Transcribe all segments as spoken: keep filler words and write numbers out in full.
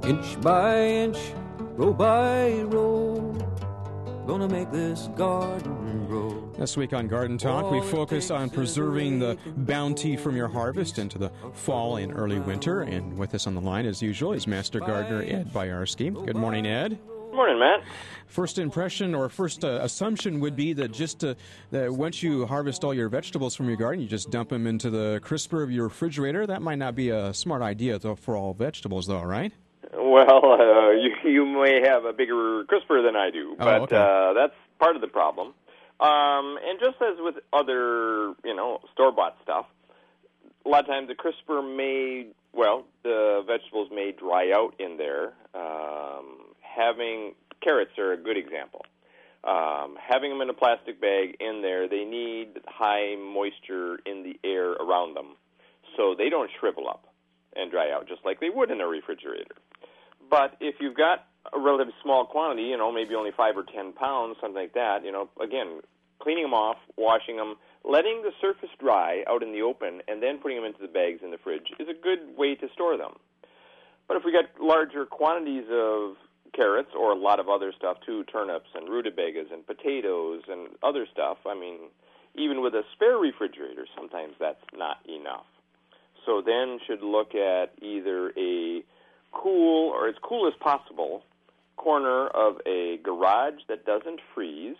Inch by inch, row by row, gonna make this garden grow. This week on Garden Talk, we focus on preserving the bounty from your harvest into the fall and early winter. And with us on the line, as usual, is Master Gardener Ed Byarski. Good morning, Ed. Good morning, Matt. First impression or first uh, assumption would be that just uh, that once you harvest all your vegetables from your garden, you just dump them into the crisper of your refrigerator. That might not be a smart idea though, for all vegetables, though, right? Well, uh, you, you may have a bigger crisper than I do, Oh, but okay. uh, that's part of the problem. Um, and just as with other, you know, store-bought stuff, a lot of times the crisper may, well, the vegetables may dry out in there. Um, having carrots are a good example. Um, having them in a plastic bag in there, they need high moisture in the air around them so they don't shrivel up and dry out just like they would in a refrigerator. But if you've got a relatively small quantity, you know, maybe only five or ten pounds, something like that, you know, again, cleaning them off, washing them, letting the surface dry out in the open, and then putting them into the bags in the fridge is a good way to store them. But if we got larger quantities of carrots or a lot of other stuff too, turnips and rutabagas and potatoes and other stuff, I mean, even with a spare refrigerator, sometimes that's not enough. So then should look at either a cool, or as cool as possible, corner of a garage that doesn't freeze,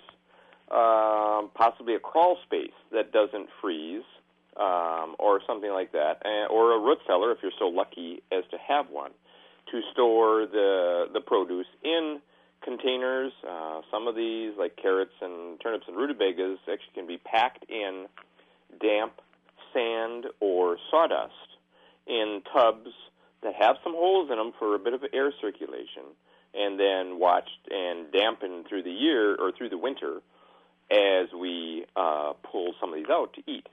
um, possibly a crawl space that doesn't freeze, um, or something like that, and, or a root cellar if you're so lucky as to have one, to store the the produce in containers. Uh, some of these, like carrots and turnips and rutabagas, actually can be packed in damp sand or sawdust in tubs that have some holes in them for a bit of air circulation, and then watched and dampened through the year or through the winter as we uh, pull some of these out to eat.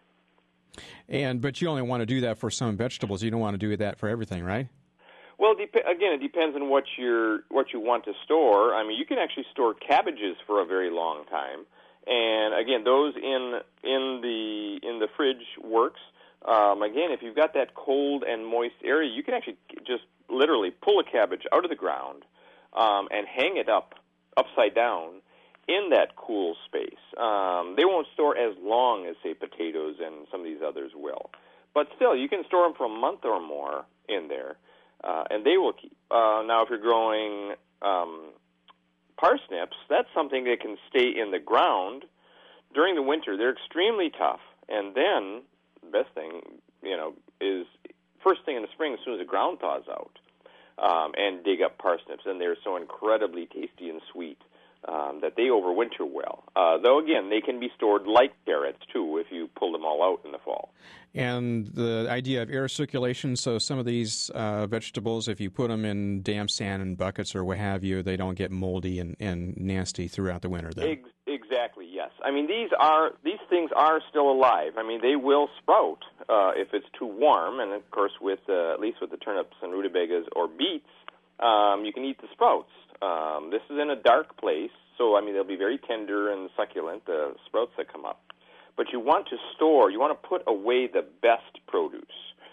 And but you only want to do that for some vegetables. You don't want to do that for everything, right? Well, dep- again, it depends on what you're what you want to store. I mean, you can actually store cabbages for a very long time, and again, those in in the in the fridge works. Um, again, if you've got that cold and moist area, you can actually just literally pull a cabbage out of the ground um, and hang it up upside down in that cool space. Um, they won't store as long as, say, potatoes and some of these others will. But still, you can store them for a month or more in there, uh, and they will keep. Uh, now, if you're growing um, parsnips, that's something that can stay in the ground during the winter. They're extremely tough, and then the best thing, you know, is first thing in the spring, as soon as the ground thaws out, um, and dig up parsnips, and they're so incredibly tasty and sweet um, that they overwinter well. Uh, though, again, they can be stored like carrots, too, if you pull them all out in the fall. And the idea of air circulation, so some of these uh, vegetables, if you put them in damp sand and buckets or what have you, they don't get moldy and, and nasty throughout the winter, then. Ex- exactly, yes. I mean, these are these things are still alive. I mean, they will sprout uh, if it's too warm, and of course, with uh, at least with the turnips and rutabagas or beets, um, you can eat the sprouts. Um, this is in a dark place, so I mean, they'll be very tender and succulent, the sprouts that come up. But you want to store, you want to put away the best produce.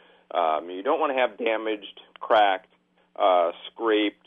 Um, you don't want to have damaged, cracked, uh, scraped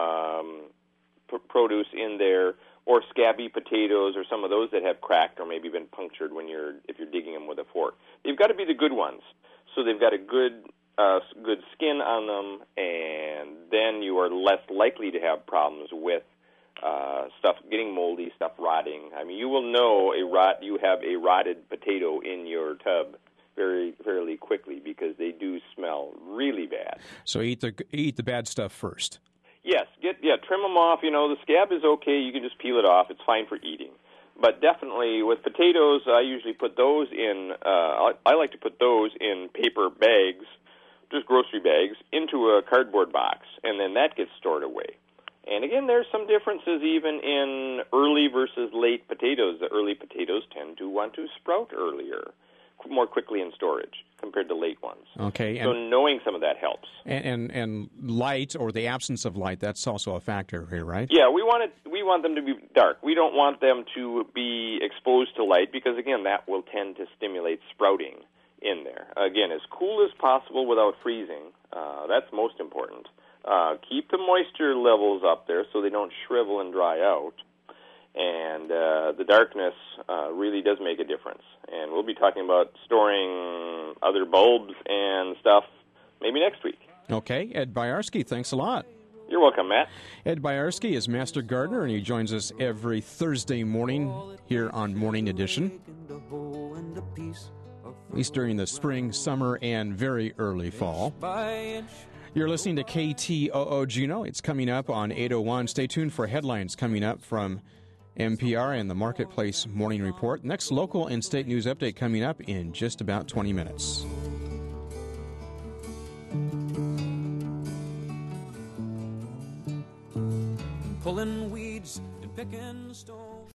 um, p- produce in there, or scabby potatoes, or some of those that have cracked or maybe been punctured when you're if you're digging them with a fork. They've got to be the good ones, so they've got a good uh, good skin on them, and then you are less likely to have problems with Uh, stuff getting moldy, stuff rotting. I mean, you will know a rot. You have a rotted potato in your tub very, fairly quickly because they do smell really bad. So eat the eat the bad stuff first. Yes, get yeah, trim them off. You know, the scab is okay. You can just peel it off. It's fine for eating. But definitely with potatoes, I usually put those in. Uh, I, I like to put those in paper bags, just grocery bags, into a cardboard box, and then that gets stored away. And again, there's some differences even in early versus late potatoes. The early potatoes tend to want to sprout earlier, more quickly in storage compared to late ones. Okay. So And, knowing some of that helps. and, and and light or the absence of light, that's also a factor here, right? Yeah, we want it. We want them to be dark. We don't want them to be exposed to light because, again, that will tend to stimulate sprouting in there. Again, as cool as possible without freezing. Uh, that's most important. Uh, keep the moisture levels up there so they don't shrivel and dry out. And uh, the darkness uh, really does make a difference. And we'll be talking about storing other bulbs and stuff maybe next week. Okay, Ed Byarski, thanks a lot. You're welcome, Matt. Ed Byarski is Master Gardener, and he joins us every Thursday morning here on Morning Edition, at least during the spring, summer, and very early fall. You're listening to K T O O Juneau. It's coming up on eight oh one. Stay tuned for headlines coming up from N P R and the Marketplace Morning Report. Next local and state news update coming up in just about twenty minutes. Pulling weeds and picking stones.